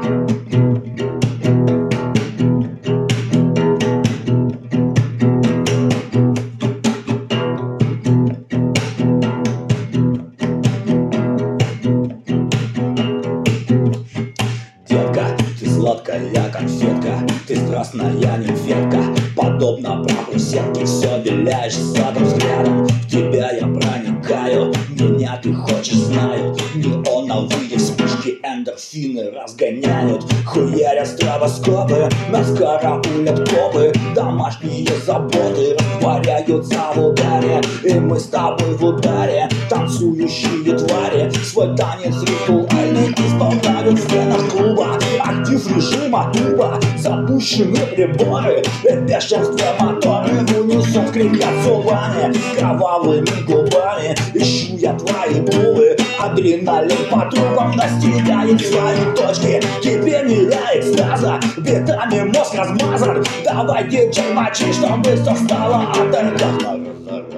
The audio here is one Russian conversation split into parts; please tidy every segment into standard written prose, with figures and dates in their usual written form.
Сладкая конфетка, ты страстная нимфетка, подобно праху сетки, все виляешь задом взглядом. В тебя я проникаю, меня ты хочешь, знаю. Неоновые вспышки эндорфины разгоняют, хуяря стробоскопы, нас караулят копы. Домашние заботы растворяются в ударе, и мы с тобой в ударе. Танцующие твари свой танец ритуальный исполняют в стенах клуба. Актив режима тупо, запущены приборы, и в бешенстве моторы в унисон скрипят зубами. Кровавыми губами ищу я твои губы. Адреналин по трубам настигает свои точки. Кипение экстаза, битами мозг размазан. Давай, диджей, мочи, чтобы все стало от оргазма.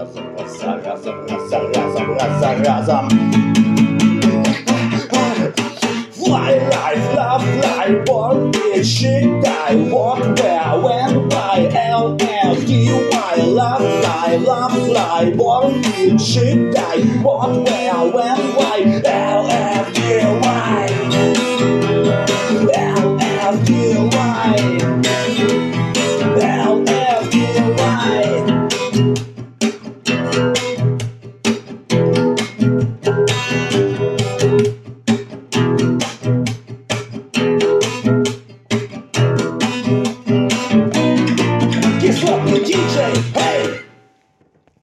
Разом. Fly, life, love, fly, born, bitch, shit, die, what, where, when, why, L-L-D-Y, love, fly, born, bitch, shit, die, what,